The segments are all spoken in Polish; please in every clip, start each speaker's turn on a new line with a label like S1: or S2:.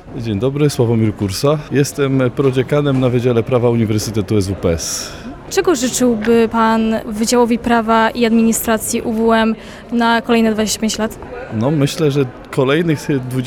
S1: Dzień dobry, Sławomir Kursa. Jestem prodziekanem na Wydziale Prawa Uniwersytetu SWPS.
S2: Czego życzyłby Pan Wydziałowi Prawa i Administracji UWM na kolejne 25 lat?
S1: Myślę, że kolejnych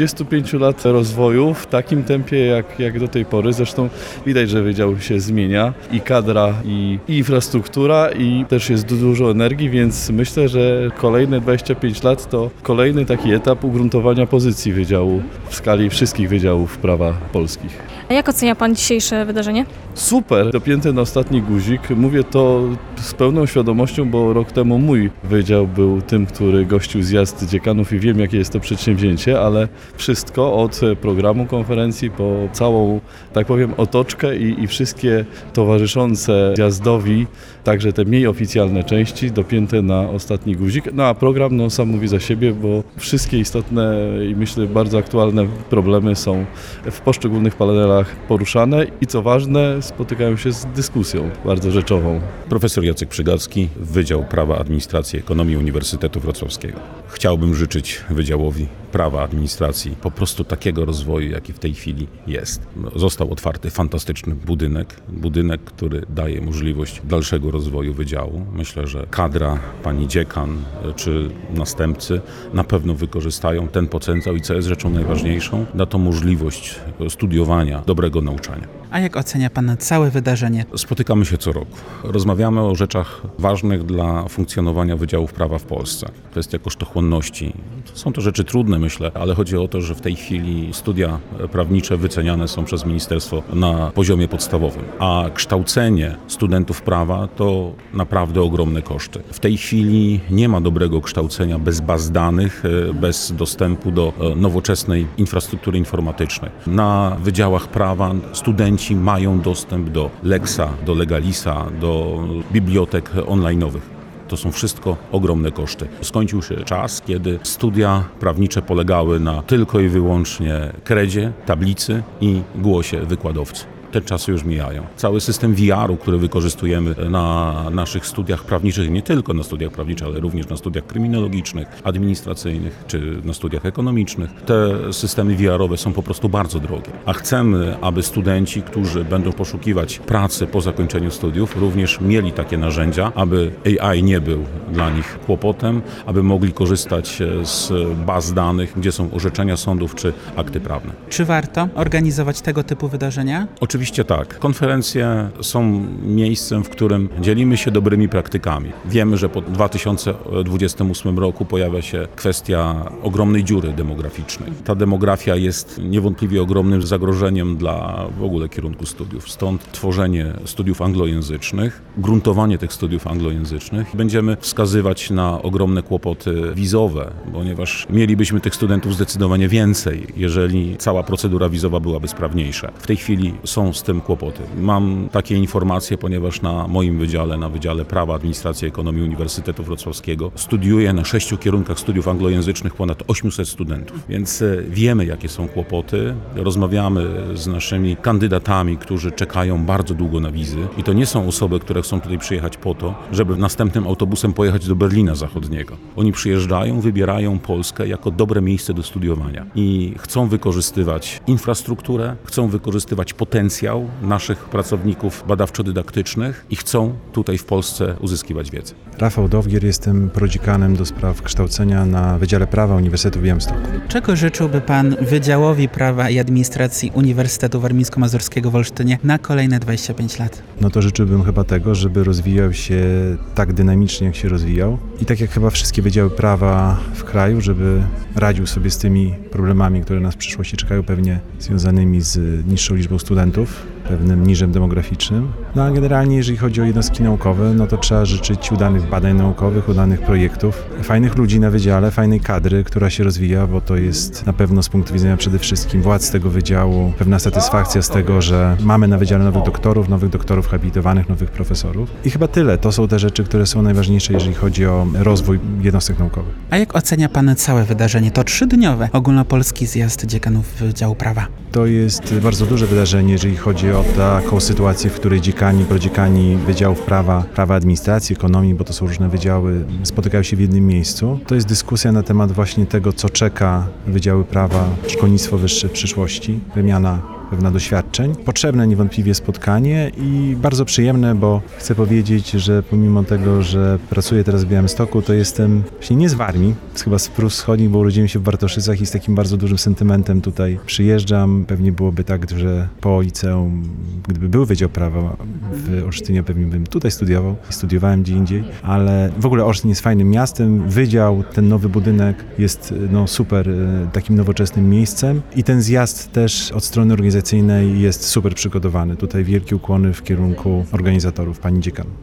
S1: 25 lat rozwoju w takim tempie jak do tej pory. Zresztą widać, że wydział się zmienia i kadra, i infrastruktura, i też jest dużo energii, więc myślę, że kolejne 25 lat to kolejny taki etap ugruntowania pozycji wydziału w skali wszystkich wydziałów prawa polskich.
S2: A jak ocenia Pan dzisiejsze wydarzenie?
S1: Super, dopięty na ostatni guzik. Mówię to z pełną świadomością, bo rok temu mój wydział był tym, który gościł zjazd dziekanów i wiem, jakie jest to przedsięwzięcie, ale wszystko od programu konferencji po całą, tak powiem, otoczkę i wszystkie towarzyszące zjazdowi, także te mniej oficjalne części dopięte na ostatni guzik. A program sam mówi za siebie, bo wszystkie istotne i myślę bardzo aktualne problemy są w poszczególnych panelach poruszane i co ważne, spotykają się z dyskusją bardzo rzeczową.
S3: Profesor Jacek Przygacki, Wydział Prawa, Administracji i Ekonomii Uniwersytetu Wrocławskiego. Chciałbym życzyć Wydziałowi Prawa, Administracji po prostu takiego rozwoju, jaki w tej chwili jest. Został otwarty fantastyczny budynek, który daje możliwość dalszego rozwoju wydziału. Myślę, że kadra, pani dziekan czy następcy na pewno wykorzystają ten potencjał i co jest rzeczą najważniejszą, da to możliwość studiowania, dobrego nauczania.
S4: A jak ocenia Pan całe wydarzenie?
S3: Spotykamy się co roku. Rozmawiamy o rzeczach ważnych dla funkcjonowania wydziałów prawa w Polsce. Kwestia kosztochłonności. Są to rzeczy trudne, myślę, ale chodzi o to, że w tej chwili studia prawnicze wyceniane są przez ministerstwo na poziomie podstawowym, a kształcenie studentów prawa to naprawdę ogromne koszty. W tej chwili nie ma dobrego kształcenia bez baz danych, bez dostępu do nowoczesnej infrastruktury informatycznej. Na wydziałach prawa studenci mają dostęp do Lexa, do Legalisa, do bibliotek online'owych. To są wszystko ogromne koszty. Skończył się czas, kiedy studia prawnicze polegały na tylko i wyłącznie kredzie, tablicy i głosie wykładowcy. Te czasy już mijają. Cały system VR-u, który wykorzystujemy na naszych studiach prawniczych, nie tylko na studiach prawniczych, ale również na studiach kryminologicznych, administracyjnych czy na studiach ekonomicznych, te systemy VR-owe są po prostu bardzo drogie. A chcemy, aby studenci, którzy będą poszukiwać pracy po zakończeniu studiów, również mieli takie narzędzia, aby AI nie był dla nich kłopotem, aby mogli korzystać z baz danych, gdzie są orzeczenia sądów czy akty prawne.
S4: Czy warto organizować tego typu wydarzenia?
S3: Oczywiście tak. Konferencje są miejscem, w którym dzielimy się dobrymi praktykami. Wiemy, że po 2028 roku pojawia się kwestia ogromnej dziury demograficznej. Ta demografia jest niewątpliwie ogromnym zagrożeniem dla w ogóle kierunku studiów. Stąd tworzenie studiów anglojęzycznych, gruntowanie tych studiów anglojęzycznych. Będziemy wskazywać na ogromne kłopoty wizowe, ponieważ mielibyśmy tych studentów zdecydowanie więcej, jeżeli cała procedura wizowa byłaby sprawniejsza. W tej chwili są z tym kłopoty. Mam takie informacje, ponieważ na moim wydziale, na Wydziale Prawa, Administracji i Ekonomii Uniwersytetu Wrocławskiego studiuje na 6 kierunkach studiów anglojęzycznych ponad 800 studentów. Więc wiemy, jakie są kłopoty. Rozmawiamy z naszymi kandydatami, którzy czekają bardzo długo na wizy. I to nie są osoby, które chcą tutaj przyjechać po to, żeby następnym autobusem pojechać do Berlina Zachodniego. Oni przyjeżdżają, wybierają Polskę jako dobre miejsce do studiowania. I chcą wykorzystywać infrastrukturę, chcą wykorzystywać potencjał naszych pracowników badawczo-dydaktycznych i chcą tutaj w Polsce uzyskiwać wiedzę.
S5: Rafał Dowgier, jestem prodziekanem do spraw kształcenia na Wydziale Prawa Uniwersytetu w Białymstoku.
S4: Czego życzyłby Pan Wydziałowi Prawa i Administracji Uniwersytetu Warmińsko-Mazurskiego w Olsztynie na kolejne 25 lat?
S5: To życzyłbym chyba tego, żeby rozwijał się tak dynamicznie, jak się rozwijał i tak jak chyba wszystkie wydziały prawa w kraju, żeby radził sobie z tymi problemami, które nas w przyszłości czekają, pewnie związanymi z niższą liczbą studentów, pewnym niżem demograficznym. A generalnie, jeżeli chodzi o jednostki naukowe, to trzeba życzyć udanych badań naukowych, udanych projektów, fajnych ludzi na wydziale, fajnej kadry, która się rozwija, bo to jest na pewno z punktu widzenia przede wszystkim władz tego wydziału pewna satysfakcja z tego, że mamy na wydziale nowych doktorów habilitowanych, nowych profesorów. I chyba tyle. To są te rzeczy, które są najważniejsze, jeżeli chodzi o rozwój jednostek naukowych.
S4: A jak ocenia Pan całe wydarzenie? To 3-dniowe ogólnopolski zjazd dziekanów Wydziału Prawa.
S5: To jest bardzo duże wydarzenie, jeżeli chodzi o taką sytuację, w której dziekan dziekani, prodziekani wydziałów prawa administracji, ekonomii, bo to są różne wydziały, spotykają się w jednym miejscu. To jest dyskusja na temat właśnie tego, co czeka wydziały prawa, szkolnictwo wyższe w przyszłości, wymiana pewna doświadczeń. Potrzebne niewątpliwie spotkanie i bardzo przyjemne, bo chcę powiedzieć, że pomimo tego, że pracuję teraz w Białymstoku, to jestem właśnie nie z Warmii, chyba z Prus Wschodnich, bo urodziłem się w Bartoszycach i z takim bardzo dużym sentymentem tutaj przyjeżdżam. Pewnie byłoby tak, że po liceum, gdyby był Wydział Prawa w Olsztynie, pewnie bym tutaj studiował. Studiowałem gdzie indziej, ale w ogóle Olsztyn jest fajnym miastem. Wydział, ten nowy budynek jest super takim nowoczesnym miejscem i ten zjazd też od strony organizacyjnej jest super przygotowany. Tutaj wielkie ukłony w kierunku organizatorów, pani dziekan.